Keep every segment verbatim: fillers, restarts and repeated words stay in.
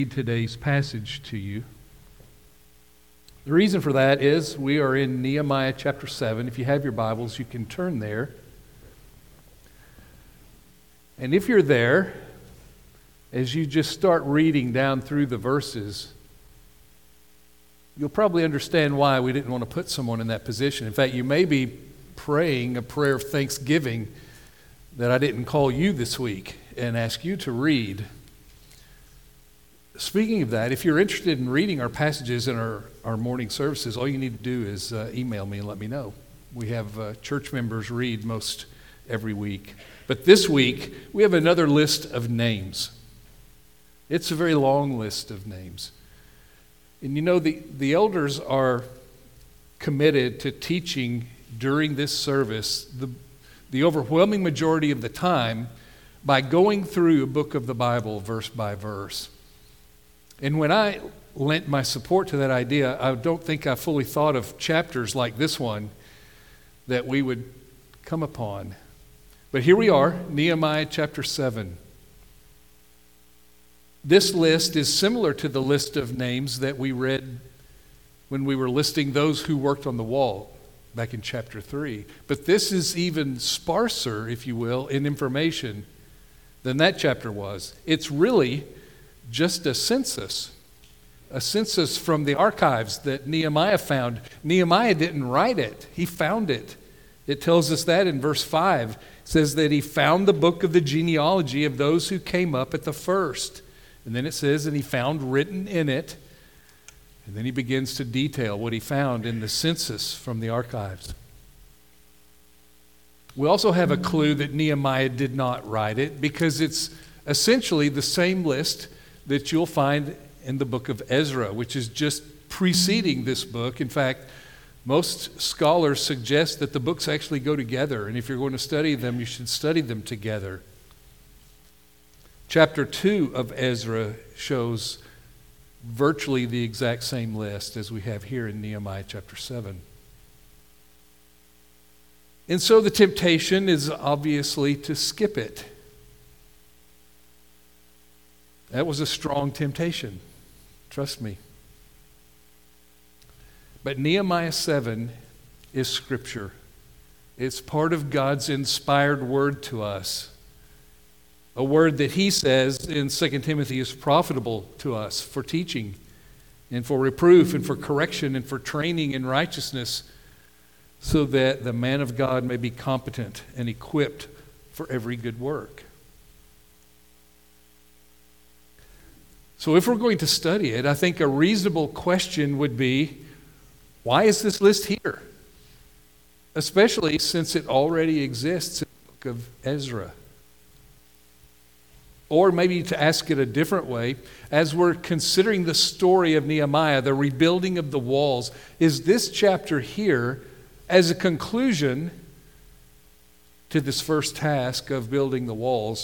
Today's passage to you. The reason for that is we are in Nehemiah chapter seven. If you have your Bibles, you can turn there. And if you're there, as you just start reading down through the verses, you'll probably understand why we didn't want to put someone in that position. In fact, you may be praying a prayer of thanksgiving that I didn't call you this week and ask you to read. Speaking of that, if you're interested in reading our passages in our, our morning services, all you need to do is uh, email me and let me know. We have uh, church members read most every week. But this week, we have another list of names. It's a very long list of names. And you know, the, the elders are committed to teaching during this service the, the overwhelming majority of the time by going through a book of the Bible verse by verse. And when I lent my support to that idea, I don't think I fully thought of chapters like this one that we would come upon. But here we are, Nehemiah chapter seven. This list is similar to the list of names that we read when we were listing those who worked on the wall back in chapter three. But this is even sparser, if you will, in information than that chapter was. It's really just a census, a census from the archives that Nehemiah found. Nehemiah didn't write it, he found it. It tells us that in verse five. It says that he found the book of the genealogy of those who came up at the first. And then it says, and he found written in it, and then he begins to detail what he found in the census from the archives. We also have a clue that Nehemiah did not write it because it's essentially the same list that you'll find in the book of Ezra, which is just preceding this book. In fact, most scholars suggest that the books actually go together, and if you're going to study them, you should study them together. Chapter two of Ezra shows virtually the exact same list as we have here in Nehemiah chapter seven. And so the temptation is obviously to skip it. That was a strong temptation, trust me. But Nehemiah seven is Scripture. It's part of God's inspired word to us. A word that he says in Second Timothy is profitable to us for teaching and for reproof and for correction and for training in righteousness, so that the man of God may be competent and equipped for every good work. So if we're going to study it, I think a reasonable question would be, why is this list here? Especially since it already exists in the book of Ezra. Or maybe to ask it a different way, as we're considering the story of Nehemiah, the rebuilding of the walls, is this chapter here as a conclusion to this first task of building the walls?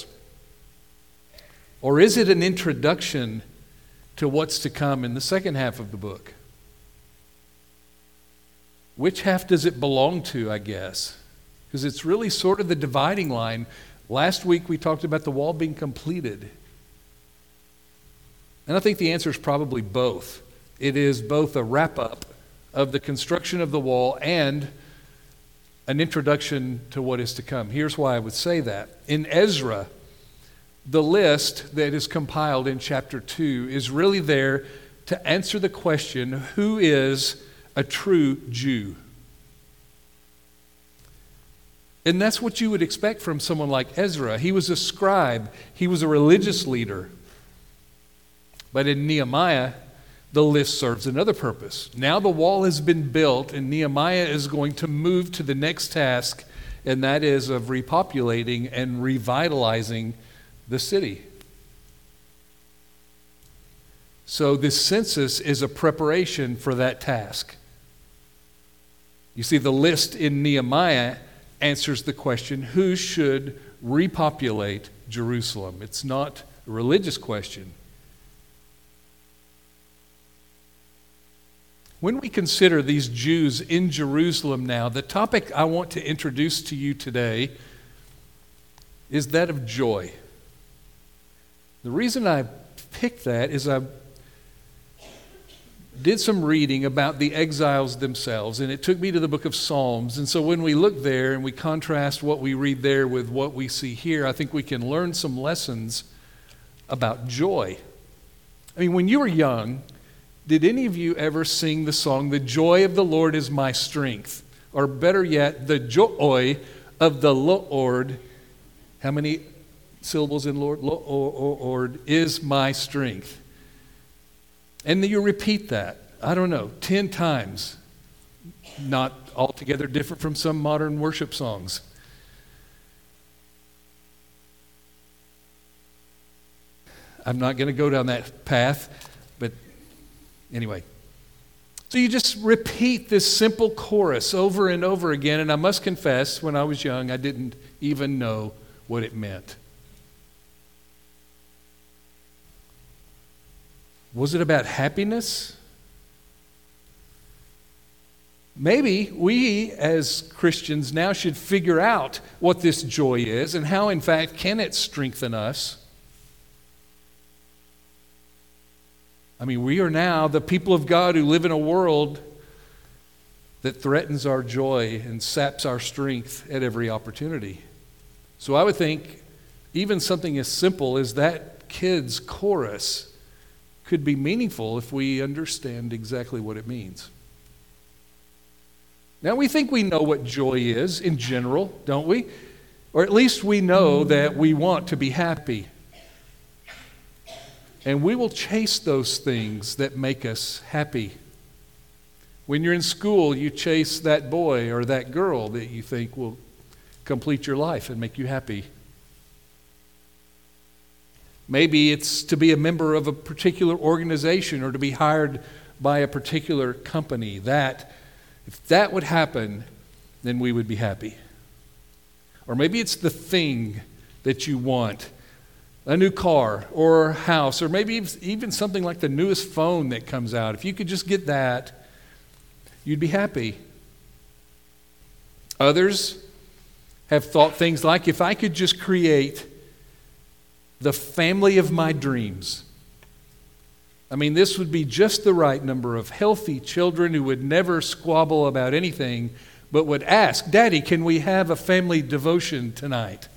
Or is it an introduction to what's to come in the second half of the book? Which half does it belong to, I guess? Because it's really sort of the dividing line. Last week we talked about the wall being completed. And I think the answer is probably both. It is both a wrap-up of the construction of the wall and an introduction to what is to come. Here's why I would say that. In Ezra, the list that is compiled in chapter two is really there to answer the question, who is a true Jew? And that's what you would expect from someone like Ezra. He was a scribe. He was a religious leader. But in Nehemiah, the list serves another purpose. Now the wall has been built, and Nehemiah is going to move to the next task, and that is of repopulating and revitalizing the city. So this census is a preparation for that task. You see, the list in Nehemiah answers the question, who should repopulate Jerusalem? It's not a religious question. When we consider these Jews in Jerusalem now, the topic I want to introduce to you today is that of joy. The reason I picked that is I did some reading about the exiles themselves, and it took me to the book of Psalms. And so when we look there and we contrast what we read there with what we see here, I think we can learn some lessons about joy. I mean, when you were young, did any of you ever sing the song, "The joy of the Lord is my strength"? Or better yet, "The joy of the Lord," how many syllables in Lord? Lord is my strength. And then you repeat that, I don't know, ten times. Not altogether different from some modern worship songs. I'm not going to go down that path, but anyway. So you just repeat this simple chorus over and over again, and I must confess, when I was young, I didn't even know what it meant. Was it about happiness? Maybe we as Christians now should figure out what this joy is and how, in fact, can it strengthen us. I mean, we are now the people of God who live in a world that threatens our joy and saps our strength at every opportunity. So I would think even something as simple as that kid's chorus could be meaningful if we understand exactly what it means. Now, we think we know what joy is in general, don't we? Or at least we know that we want to be happy. And we will chase those things that make us happy. When you're in school, you chase that boy or that girl that you think will complete your life and make you happy. Maybe it's to be a member of a particular organization or to be hired by a particular company. That, if that would happen, then we would be happy. Or maybe it's the thing that you want. A new car or a house, or maybe even something like the newest phone that comes out. If you could just get that, you'd be happy. Others have thought things like, if I could just create the family of my dreams. I mean, this would be just the right number of healthy children who would never squabble about anything, but would ask, "Daddy, can we have a family devotion tonight?"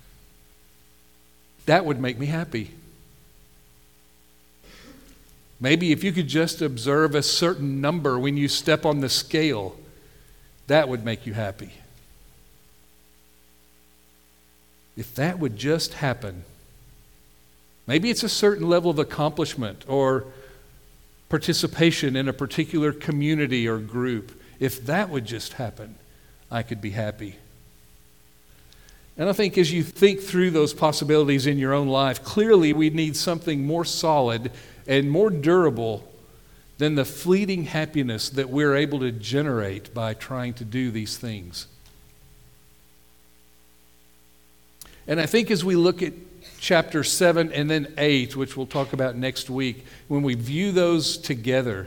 That would make me happy. Maybe if you could just observe a certain number when you step on the scale, that would make you happy. If that would just happen. Maybe it's a certain level of accomplishment or participation in a particular community or group. If that would just happen, I could be happy. And I think as you think through those possibilities in your own life, clearly we need something more solid and more durable than the fleeting happiness that we're able to generate by trying to do these things. And I think as we look at chapter seven and then eight, which we'll talk about next week, when we view those together,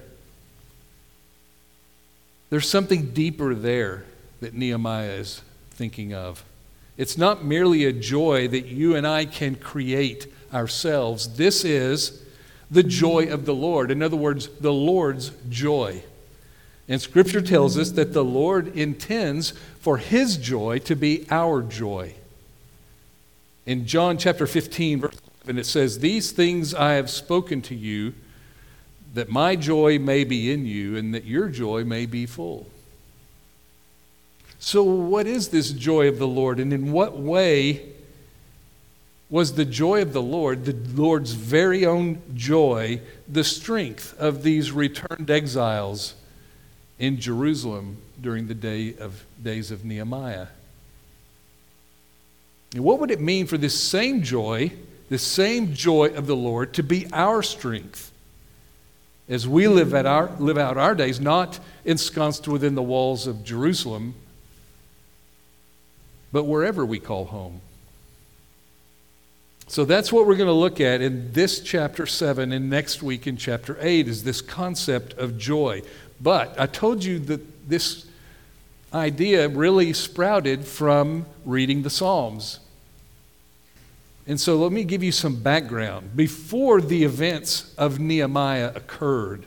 there's something deeper there that Nehemiah is thinking of. It's not merely a joy that you and I can create ourselves. This is the joy of the Lord. In other words, the Lord's joy. And Scripture tells us that the Lord intends for His joy to be our joy. In John chapter fifteen, verse eleven, it says, "These things I have spoken to you, that my joy may be in you, and that your joy may be full." So what is this joy of the Lord, and in what way was the joy of the Lord, the Lord's very own joy, the strength of these returned exiles in Jerusalem during the day of days of Nehemiah? And what would it mean for this same joy, this same joy of the Lord, to be our strength as we live, at our, live out our days, not ensconced within the walls of Jerusalem, but wherever we call home? So that's what we're going to look at in this chapter seven, and next week in chapter eight is this concept of joy. But I told you that this idea really sprouted from reading the Psalms. And so let me give you some background. Before the events of Nehemiah occurred,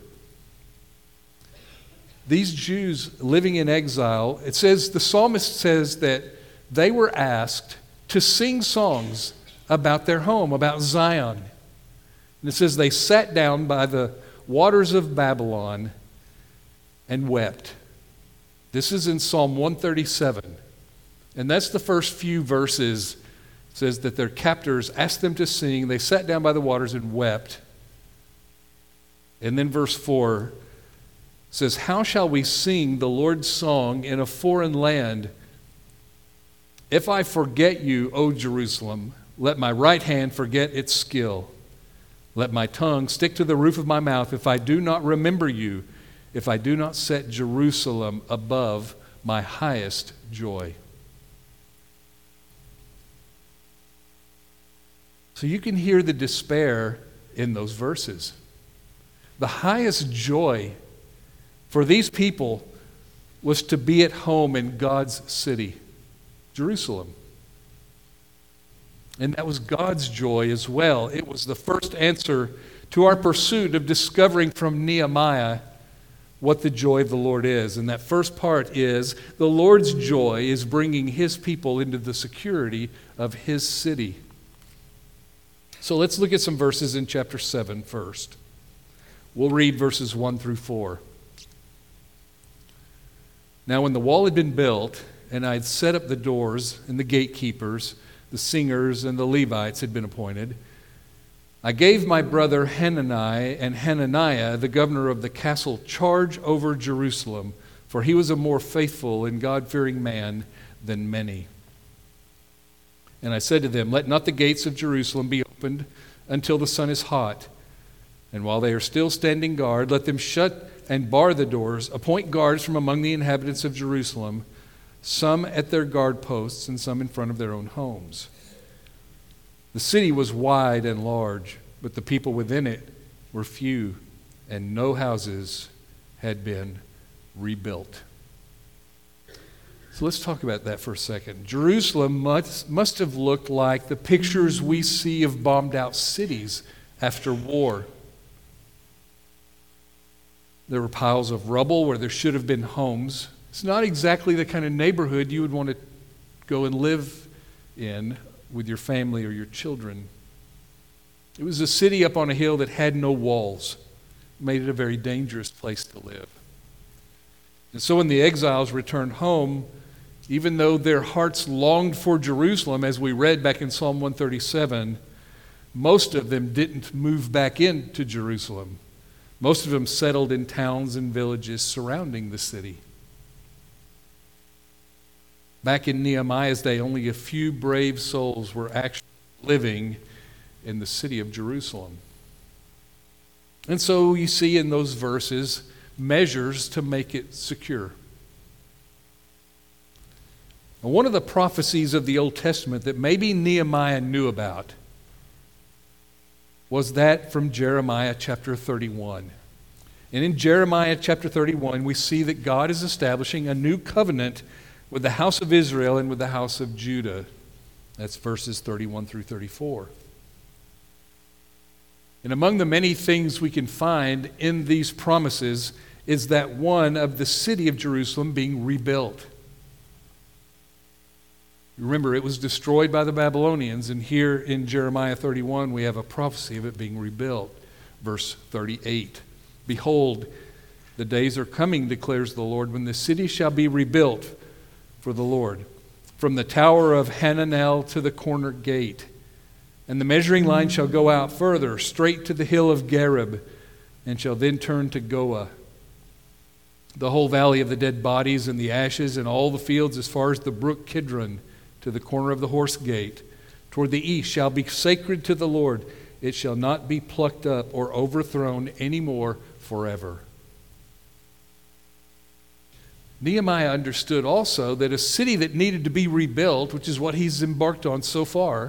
these Jews living in exile, it says, the psalmist says that they were asked to sing songs about their home, about Zion. And it says they sat down by the waters of Babylon and wept. This is in Psalm one thirty-seven. And that's the first few verses. It says that their captors asked them to sing. They sat down by the waters and wept. And then verse four says, how shall we sing the Lord's song in a foreign land? If I forget you, O Jerusalem, let my right hand forget its skill. Let my tongue stick to the roof of my mouth if I do not remember you, if I do not set Jerusalem above my highest joy. So you can hear the despair in those verses. The highest joy for these people was to be at home in God's city, Jerusalem. And that was God's joy as well. It was the first answer to our pursuit of discovering from Nehemiah what the joy of the Lord is. And that first part is the Lord's joy is bringing his people into the security of his city. So let's look at some verses in chapter seven first. We'll read verses one through four. Now when the wall had been built, and I had set up the doors, and the gatekeepers, the singers, and the Levites had been appointed, I gave my brother Hanani and Hananiah, the governor of the castle, charge over Jerusalem, for he was a more faithful and God-fearing man than many. And I said to them, let not the gates of Jerusalem be opened until the sun is hot. And while they are still standing guard, let them shut and bar the doors, appoint guards from among the inhabitants of Jerusalem, some at their guard posts and some in front of their own homes. The city was wide and large, but the people within it were few, and no houses had been rebuilt. So let's talk about that for a second. Jerusalem must, must have looked like the pictures we see of bombed out cities after war. There were piles of rubble where there should have been homes. It's not exactly the kind of neighborhood you would want to go and live in with your family or your children. It was a city up on a hill that had no walls. It made it a very dangerous place to live. And so when the exiles returned home, even though their hearts longed for Jerusalem, as we read back in Psalm one thirty-seven, most of them didn't move back into Jerusalem. Most of them settled in towns and villages surrounding the city. Back in Nehemiah's day, only a few brave souls were actually living in the city of Jerusalem. And so you see in those verses measures to make it secure. Now, one of the prophecies of the Old Testament that maybe Nehemiah knew about was that from Jeremiah chapter thirty-one. And in Jeremiah chapter thirty-one, we see that God is establishing a new covenant with the house of Israel and with the house of Judah. That's verses thirty-one through thirty-four. And among the many things we can find in these promises is that one of the city of Jerusalem being rebuilt. Remember, it was destroyed by the Babylonians, and here in Jeremiah thirty-one, we have a prophecy of it being rebuilt. Verse thirty-eight, behold, the days are coming, declares the Lord, when the city shall be rebuilt for the Lord, from the tower of Hananel to the corner gate. And the measuring line shall go out further, straight to the hill of Gareb, and shall then turn to Goah. The whole valley of the dead bodies and the ashes and all the fields as far as the brook Kidron, to the corner of the horse gate, toward the east, shall be sacred to the Lord. It shall not be plucked up or overthrown any more forever. Nehemiah understood also that a city that needed to be rebuilt, which is what he's embarked on so far,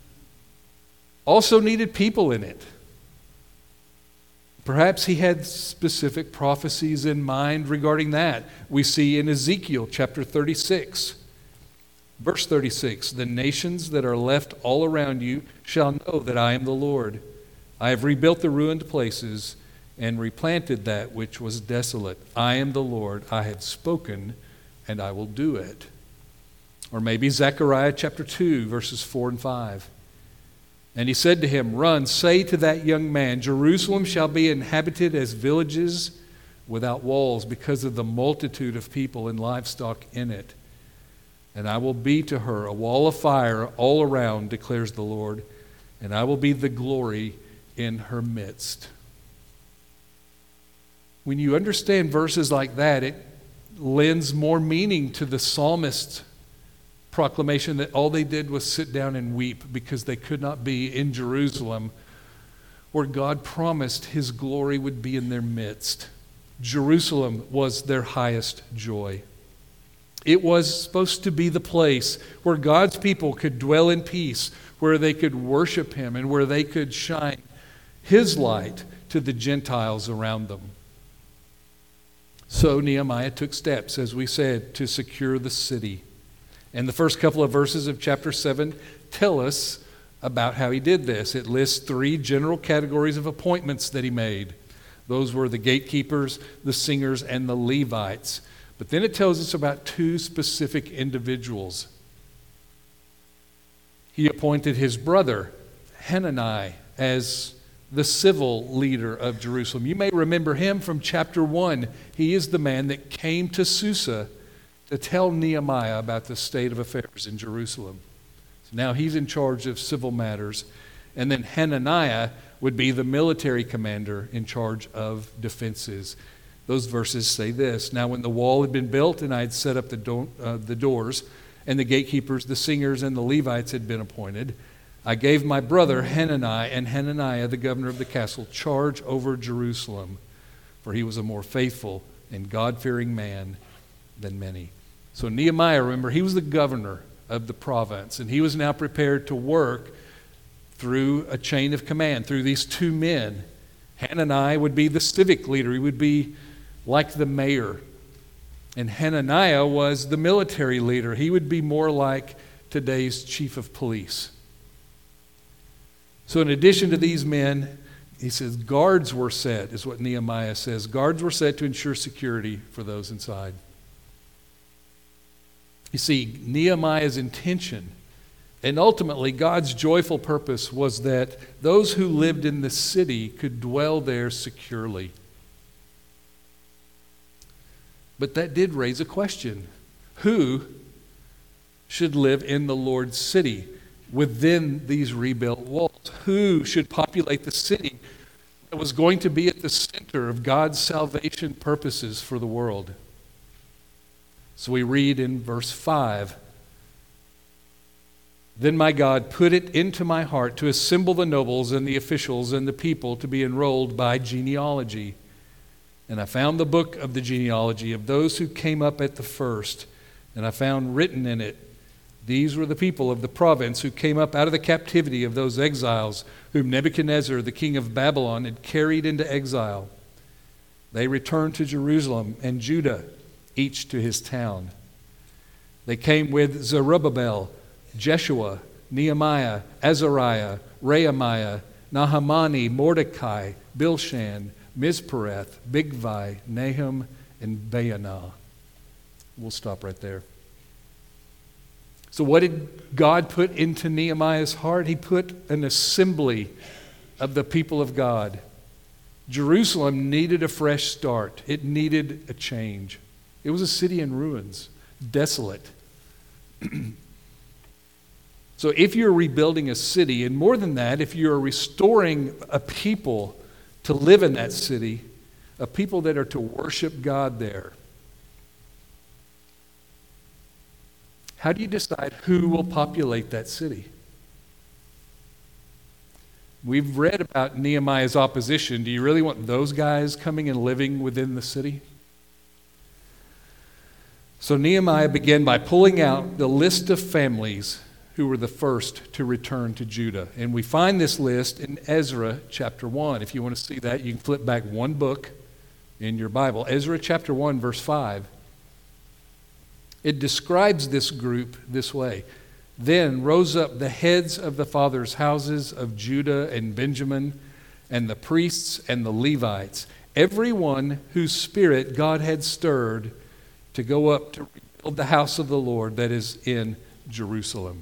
also needed people in it. Perhaps he had specific prophecies in mind regarding that. We see in Ezekiel chapter thirty-six. Verse thirty-six, the nations that are left all around you shall know that I am the Lord. I have rebuilt the ruined places and replanted that which was desolate. I am the Lord. I have spoken, and I will do it. Or maybe Zechariah chapter two, verses four and five. And he said to him, run, say to that young man, Jerusalem shall be inhabited as villages without walls because of the multitude of people and livestock in it. And I will be to her a wall of fire all around, declares the Lord, and I will be the glory in her midst. When you understand verses like that, it lends more meaning to the psalmist's proclamation that all they did was sit down and weep because they could not be in Jerusalem where God promised his glory would be in their midst. Jerusalem was their highest joy. It was supposed to be the place where God's people could dwell in peace, where they could worship him, and where they could shine his light to the Gentiles around them. So Nehemiah took steps, as we said, to secure the city. And the first couple of verses of chapter seven tell us about how he did this. It lists three general categories of appointments that he made. Those were the gatekeepers, the singers, and the Levites. But then it tells us about two specific individuals. He appointed his brother, Hanani, as the civil leader of Jerusalem. You may remember him from chapter one. He is the man that came to Susa to tell Nehemiah about the state of affairs in Jerusalem. So now he's in charge of civil matters. And then Hananiah would be the military commander in charge of defenses. Those verses say this, now when the wall had been built and I had set up the, do- uh, the doors, and the gatekeepers, the singers, and the Levites had been appointed, I gave my brother Hanani and Hananiah, the governor of the castle, charge over Jerusalem, for he was a more faithful and God-fearing man than many. So Nehemiah, remember, he was the governor of the province, and he was now prepared to work through a chain of command, through these two men. Hanani would be the civic leader. He would be like the mayor. And Hananiah was the military leader. He would be more like today's chief of police. So in addition to these men, he says guards were set, is what Nehemiah says. Guards were set to ensure security for those inside. You see, Nehemiah's intention and ultimately God's joyful purpose was that those who lived in the city could dwell there securely. But that did raise a question. Who should live in the Lord's city within these rebuilt walls? Who should populate the city that was going to be at the center of God's salvation purposes for the world? So we read in verse five, then my God put it into my heart to assemble the nobles and the officials and the people to be enrolled by genealogy. And I found the book of the genealogy of those who came up at the first, and I found written in it, these were the people of the province who came up out of the captivity of those exiles whom Nebuchadnezzar, the king of Babylon, had carried into exile. They returned to Jerusalem and Judah, each to his town. They came with Zerubbabel, Jeshua, Nehemiah, Azariah, Rehemiah, Nahamani, Mordecai, Bilshan, Mizpareth, Bigvai, Nahum, and Baanah. We'll stop right there. So what did God put into Nehemiah's heart? He put an assembly of the people of God. Jerusalem needed a fresh start. It needed a change. It was a city in ruins, desolate. So if you're rebuilding a city, and more than that, if you're restoring a people to live in that city, a people that are to worship God there, how do you decide who will populate that city? We've read about Nehemiah's opposition. Do you really want those guys coming and living within the city? So Nehemiah began by pulling out the list of families who were the first to return to Judah. And we find this list in Ezra chapter one. If you want to see that, you can flip back one book in your Bible. Ezra chapter one, verse five. It describes this group this way. Then rose up the heads of the fathers' houses of Judah and Benjamin, and the priests and the Levites, everyone whose spirit God had stirred to go up to rebuild the house of the Lord that is in Jerusalem.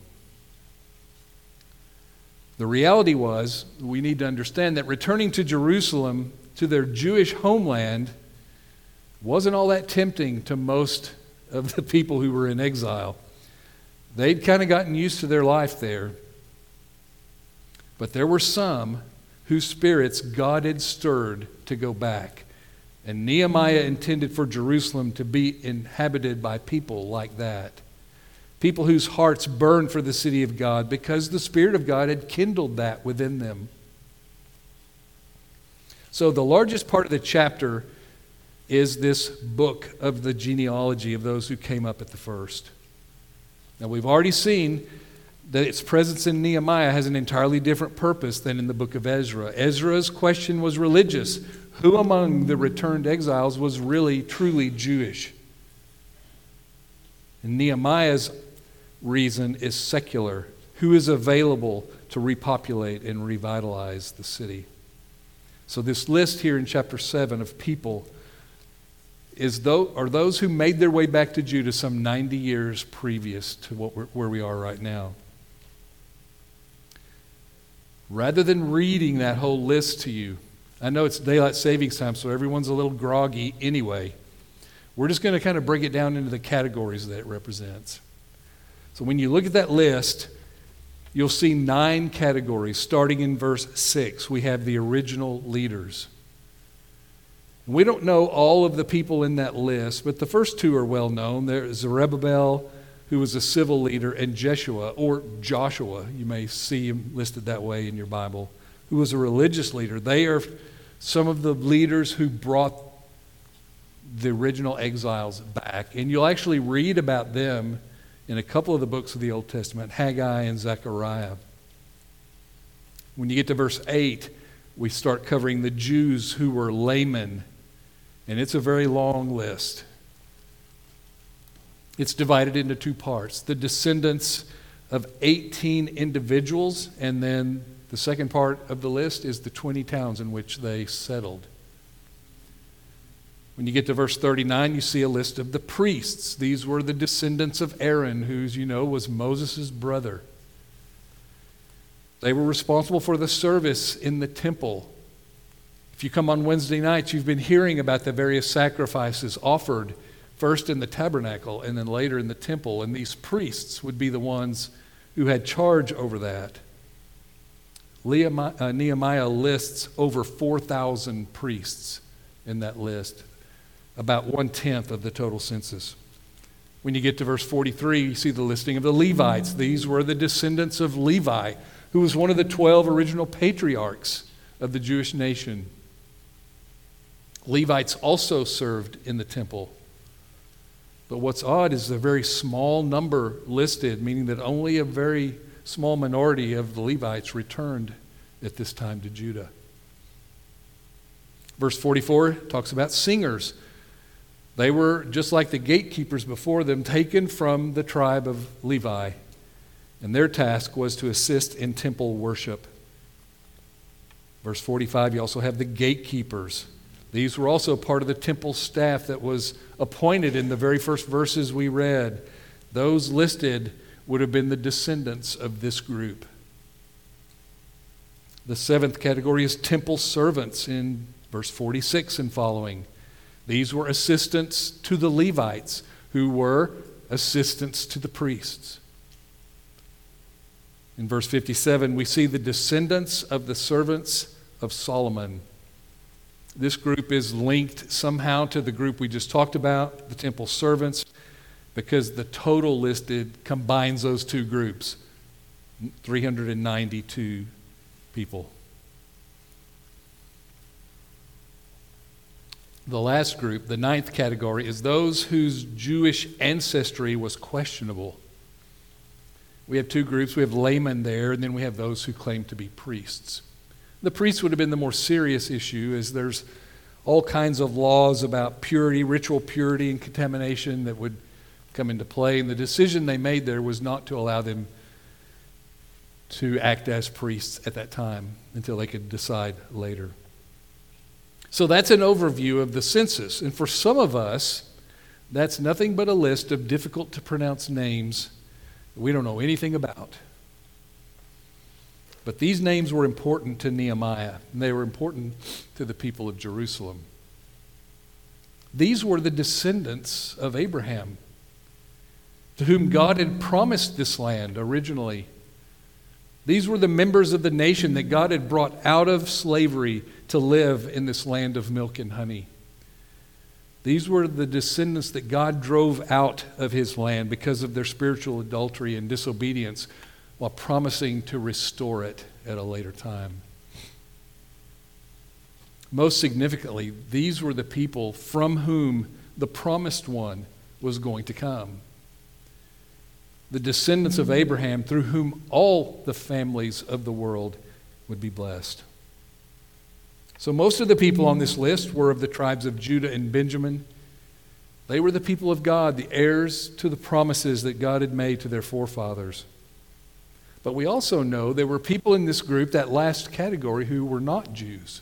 The reality was, we need to understand that returning to Jerusalem, to their Jewish homeland, wasn't all that tempting to most of the people who were in exile. They'd kind of gotten used to their life there. But there were some whose spirits God had stirred to go back. And Nehemiah intended for Jerusalem to be inhabited by people like that. People whose hearts burned for the city of God because the Spirit of God had kindled that within them. So the largest part of the chapter is this book of the genealogy of those who came up at the first. Now we've already seen that its presence in Nehemiah has an entirely different purpose than in the book of Ezra. Ezra's question was religious. Who among the returned exiles was really, truly Jewish? And Nehemiah's reason is secular. Who is available to repopulate and revitalize the city? So this list here in chapter seven of people is those, are those who made their way back to Judah some ninety years previous to what we're, where we are right now. Rather than reading that whole list to you, I know it's daylight savings time, so everyone's a little groggy anyway. We're just going to kind of break it down into the categories that it represents. So when you look at that list, you'll see nine categories. Starting in verse six, we have the original leaders. We don't know all of the people in that list, but the first two are well known. There's Zerubbabel, who was a civil leader, and Jeshua, or Joshua, you may see him listed that way in your Bible, who was a religious leader. They are some of the leaders who brought the original exiles back. And you'll actually read about them in a couple of the books of the Old Testament, Haggai and Zechariah. When you get to verse eight, we start covering the Jews who were laymen. And it's a very long list. It's divided into two parts. The descendants of eighteen individuals, and then the second part of the list is the twenty towns in which they settled. When you get to verse thirty-nine, you see a list of the priests. These were the descendants of Aaron, who, you know, was Moses' brother. They were responsible for the service in the temple. If you come on Wednesday nights, you've been hearing about the various sacrifices offered first in the tabernacle and then later in the temple. And these priests would be the ones who had charge over that. Nehemiah lists over four thousand priests in that list, about one-tenth of the total census. When you get to verse forty-three, you see the listing of the Levites. These were the descendants of Levi, who was one of the twelve original patriarchs of the Jewish nation. Levites also served in the temple. But what's odd is the very small number listed, meaning that only a very small minority of the Levites returned at this time to Judah. Verse forty-four talks about singers. They were, just like the gatekeepers before them, taken from the tribe of Levi. And their task was to assist in temple worship. Verse forty-five, you also have the gatekeepers. These were also part of the temple staff that was appointed in the very first verses we read. Those listed would have been the descendants of this group. The seventh category is temple servants in verse forty-six and following. These were assistants to the Levites, who were assistants to the priests. In verse fifty-seven, we see the descendants of the servants of Solomon. This group is linked somehow to the group we just talked about, the temple servants, because the total listed combines those two groups, three hundred ninety-two people. The last group, the ninth category, is those whose Jewish ancestry was questionable. We have two groups. We have laymen there, and then we have those who claim to be priests. The priests would have been the more serious issue, as there's all kinds of laws about purity, ritual purity and contamination that would come into play. And the decision they made there was not to allow them to act as priests at that time until they could decide later. So that's an overview of the census. And for some of us, that's nothing but a list of difficult to pronounce names that we don't know anything about. But these names were important to Nehemiah, and they were important to the people of Jerusalem. These were the descendants of Abraham, to whom God had promised this land originally. These were the members of the nation that God had brought out of slavery to live in this land of milk and honey. These were the descendants that God drove out of his land because of their spiritual adultery and disobedience, while promising to restore it at a later time. Most significantly, these were the people from whom the promised one was going to come. The descendants of Abraham, through whom all the families of the world would be blessed. So most of the people on this list were of the tribes of Judah and Benjamin. They were the people of God, the heirs to the promises that God had made to their forefathers. But we also know there were people in this group, that last category, who were not Jews.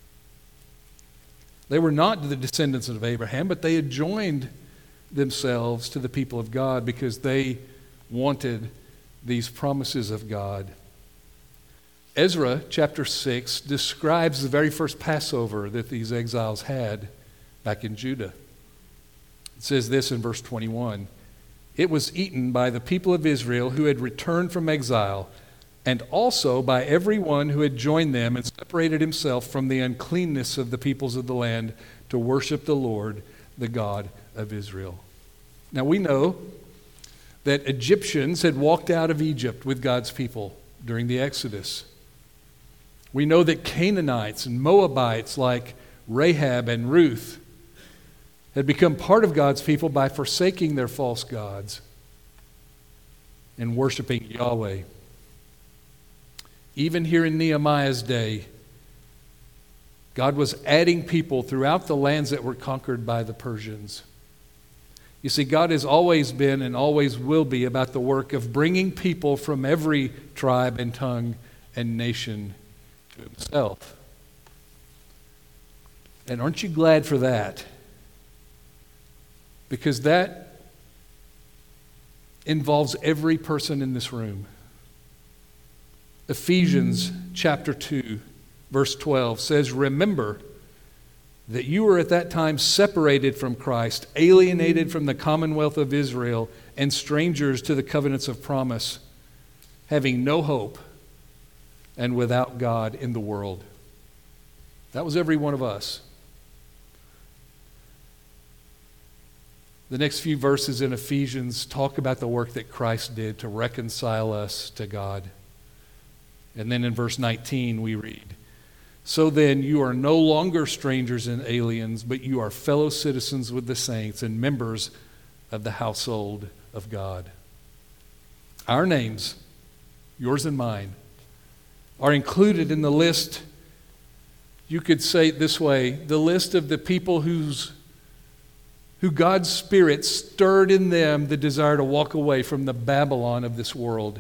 They were not the descendants of Abraham, but they had joined themselves to the people of God because they wanted these promises of God. Ezra chapter six describes the very first Passover that these exiles had back in Judah. It says this in verse twenty-one. It was eaten by the people of Israel who had returned from exile, and also by everyone who had joined them and separated himself from the uncleanness of the peoples of the land to worship the Lord, the God of Israel. Now we know that Egyptians had walked out of Egypt with God's people during the Exodus. We know that Canaanites and Moabites like Rahab and Ruth had become part of God's people by forsaking their false gods and worshiping Yahweh. Even here in Nehemiah's day, God was adding people throughout the lands that were conquered by the Persians. You see, God has always been and always will be about the work of bringing people from every tribe and tongue and nation to himself. And aren't you glad for that? Because that involves every person in this room. Ephesians chapter two, verse twelve says, "Remember that you were at that time separated from Christ, alienated from the commonwealth of Israel, and strangers to the covenants of promise, having no hope and without God in the world." That was every one of us. The next few verses in Ephesians talk about the work that Christ did to reconcile us to God. And then in verse nineteen we read, "So then you are no longer strangers and aliens, but you are fellow citizens with the saints and members of the household of God." Our names, yours and mine, are included in the list. You could say it this way, the list of the people whose who God's Spirit stirred in them the desire to walk away from the Babylon of this world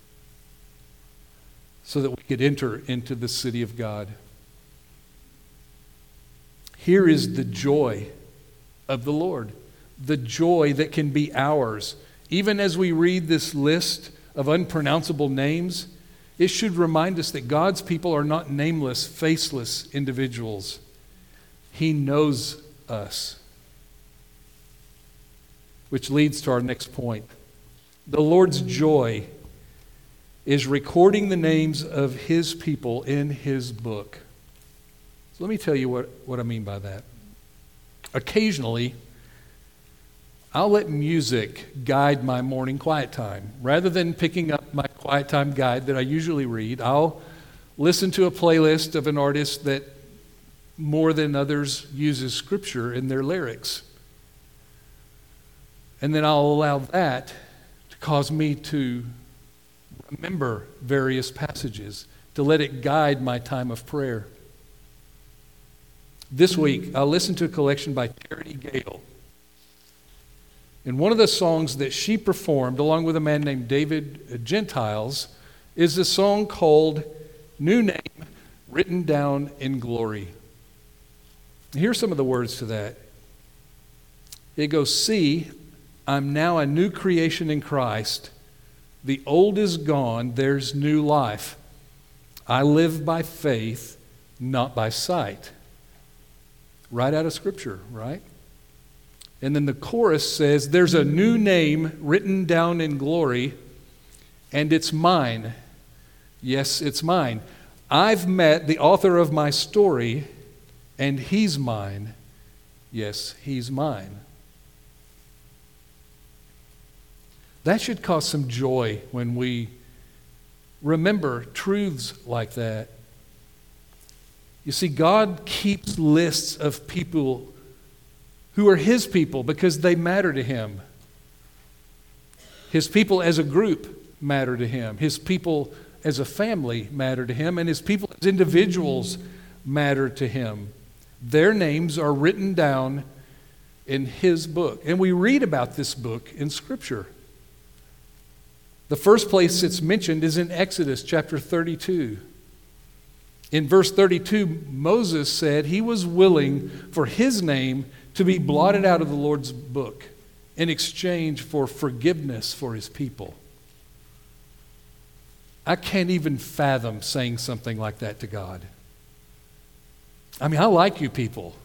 so that we could enter into the city of God. Here is the joy of the Lord, the joy that can be ours. Even as we read this list of unpronounceable names, it should remind us that God's people are not nameless, faceless individuals. He knows us. Which leads to our next point. The Lord's joy is recording the names of his people in his book. So let me tell you what, what I mean by that. Occasionally, I'll let music guide my morning quiet time. Rather than picking up my quiet time guide that I usually read, I'll listen to a playlist of an artist that more than others uses scripture in their lyrics. And then I'll allow that to cause me to remember various passages, to let it guide my time of prayer. This week, I'll listen to a collection by Charity Gale. And one of the songs that she performed, along with a man named David Gentiles, is a song called New Name Written Down in Glory. Here's some of the words to that. It goes, "See, I'm now a new creation in Christ. The old is gone, there's new life. I live by faith, not by sight." Right out of Scripture, right? And then the chorus says, "There's a new name written down in glory, and it's mine." Yes, it's mine. I've met the author of my story, and he's mine. Yes, he's mine. That should cause some joy when we remember truths like that. You see, God keeps lists of people who are His people because they matter to Him. His people as a group matter to Him. His people as a family matter to Him. And His people as individuals matter to Him. Their names are written down in His book. And we read about this book in Scripture. The first place it's mentioned is in Exodus chapter thirty-two. In verse thirty-two, Moses said he was willing for his name to be blotted out of the Lord's book in exchange for forgiveness for his people. I can't even fathom saying something like that to God. I mean, I like you people.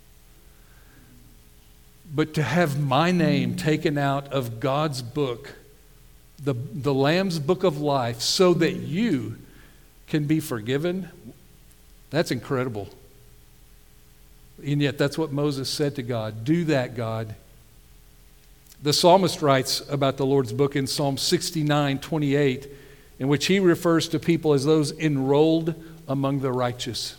But to have my name taken out of God's book, the, the Lamb's book of life, so that you can be forgiven, that's incredible. And yet that's what Moses said to God. Do that, God. The psalmist writes about the Lord's book in Psalm sixty-nine twenty-eight, in which he refers to people as those enrolled among the righteous.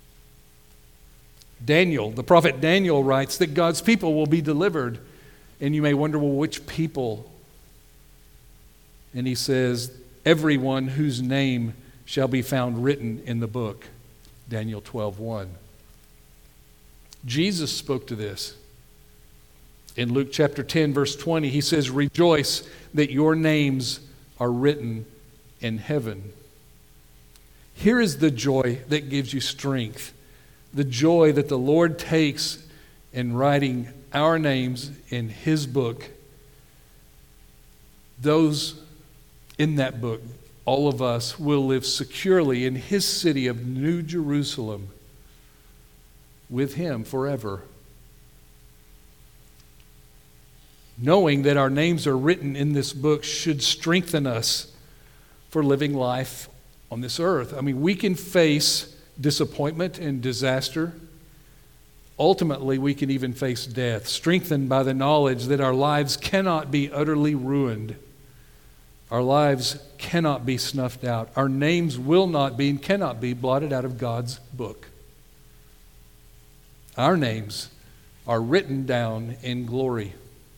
Daniel, the prophet Daniel writes that God's people will be delivered. And you may wonder, well, which people? And he says, everyone whose name shall be found written in the book. Daniel twelve one. Jesus spoke to this. In Luke chapter ten, verse twenty, he says, rejoice that your names are written in heaven. Here is the joy that gives you strength. The joy that the Lord takes in writing our names in His book. Those in that book, all of us, will live securely in His city of New Jerusalem with Him forever. Knowing that our names are written in this book should strengthen us for living life on this earth. I mean, we can face disappointment and disaster. Ultimately, we can even face death, strengthened by the knowledge that our lives cannot be utterly ruined. Our lives cannot be snuffed out. Our names will not be and cannot be blotted out of God's book. Our names are written down in glory.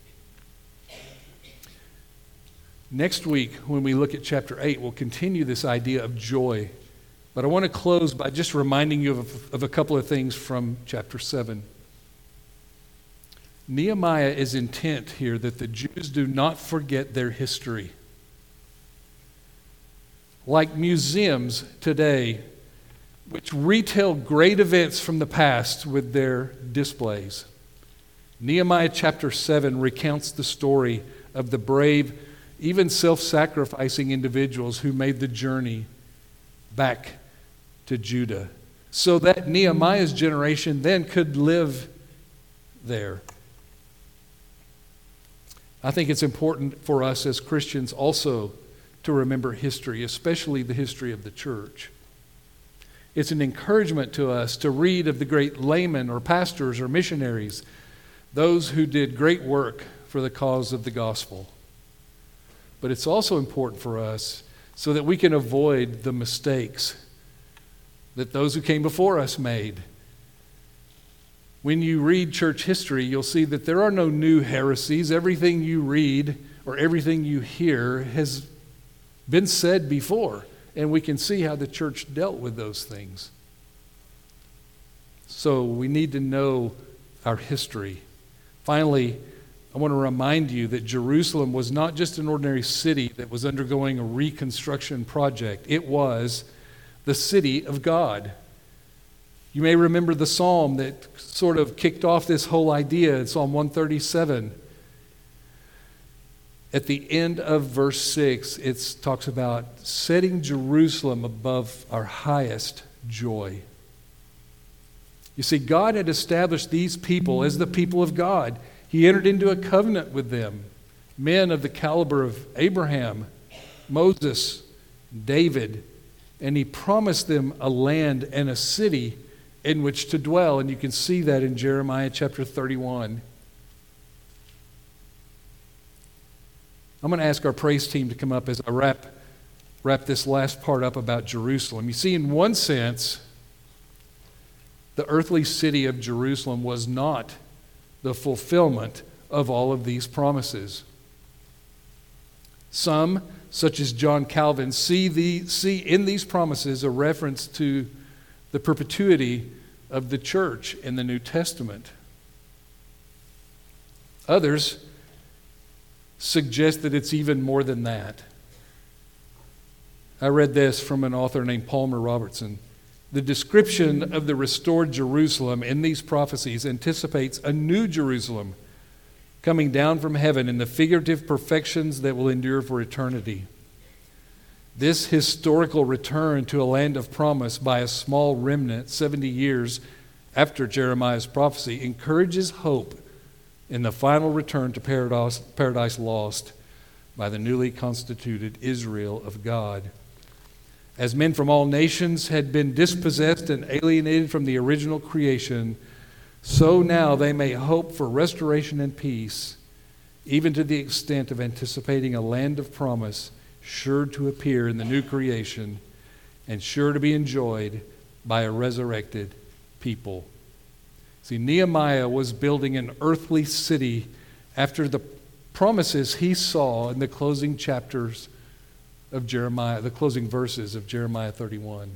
Next week, when we look at chapter eight, we'll continue this idea of joy. But I want to close by just reminding you of, of a couple of things from chapter seven. Nehemiah is intent here that the Jews do not forget their history. Like museums today, which retell great events from the past with their displays. Nehemiah chapter seven recounts the story of the brave, even self-sacrificing individuals who made the journey back to Judah, so that Nehemiah's generation then could live there. I think it's important for us as Christians also to remember history, especially the history of the church. It's an encouragement to us to read of the great laymen or pastors or missionaries, those who did great work for the cause of the gospel. But it's also important for us so that we can avoid the mistakes that those who came before us made. When you read church history, you'll see that there are no new heresies. Everything you read or everything you hear has been said before, and we can see how the church dealt with those things. So we need to know our history. Finally, I want to remind you that Jerusalem was not just an ordinary city that was undergoing a reconstruction project. It was the city of God. You may remember the psalm that sort of kicked off this whole idea in Psalm one thirty-seven. At the end of verse six, it talks about setting Jerusalem above our highest joy. You see, God had established these people as the people of God. He entered into a covenant with them, men of the caliber of Abraham, Moses, David, and he promised them a land and a city in which to dwell. And you can see that in Jeremiah chapter thirty-one. I'm going to ask our praise team to come up as I wrap, wrap this last part up about Jerusalem. You see, in one sense, the earthly city of Jerusalem was not the fulfillment of all of these promises. Some, such as John Calvin, see, the, see in these promises a reference to the perpetuity of the church in the New Testament. Others suggest that it's even more than that. I read this from an author named Palmer Robertson. The description of the restored Jerusalem in these prophecies anticipates a new Jerusalem coming down from heaven in the figurative perfections that will endure for eternity. This historical return to a land of promise by a small remnant seventy years after Jeremiah's prophecy encourages hope in the final return to paradise, paradise lost by the newly constituted Israel of God. As men from all nations had been dispossessed and alienated from the original creation, so now they may hope for restoration and peace, even to the extent of anticipating a land of promise sure to appear in the new creation and sure to be enjoyed by a resurrected people. See, Nehemiah was building an earthly city after the promises he saw in the closing chapters of Jeremiah, the closing verses of Jeremiah thirty-one.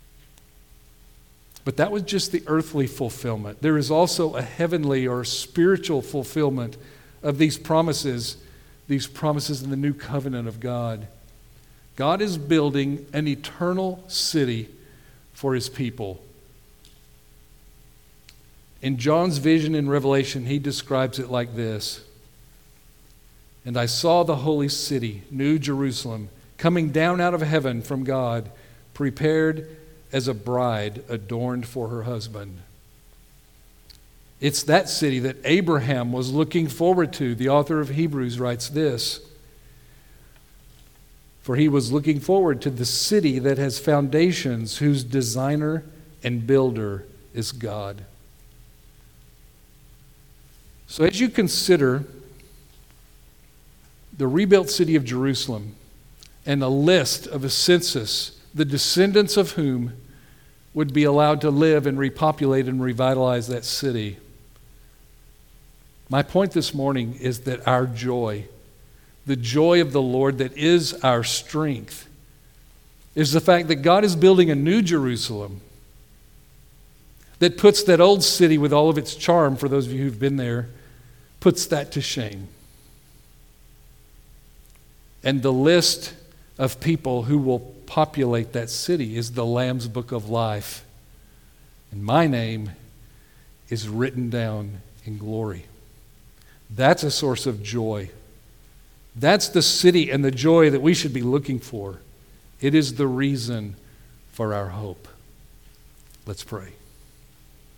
But that was just the earthly fulfillment. There is also a heavenly or spiritual fulfillment of these promises, these promises in the new covenant of God. God is building an eternal city for his people. In John's vision in Revelation, he describes it like this. And I saw the holy city, New Jerusalem, coming down out of heaven from God, prepared as a bride adorned for her husband. It's that city that Abraham was looking forward to. The author of Hebrews writes this. For he was looking forward to the city that has foundations, whose designer and builder is God. So as you consider the rebuilt city of Jerusalem and a list of a census, the descendants of whom would be allowed to live and repopulate and revitalize that city, my point this morning is that our joy, the joy of the Lord that is our strength, is the fact that God is building a new Jerusalem that puts that old city with all of its charm, for those of you who've been there, puts that to shame. And the list of people who will populate that city is the Lamb's Book of Life. And my name is written down in glory. That's a source of joy. That's the city and the joy that we should be looking for. It is the reason for our hope. Let's pray.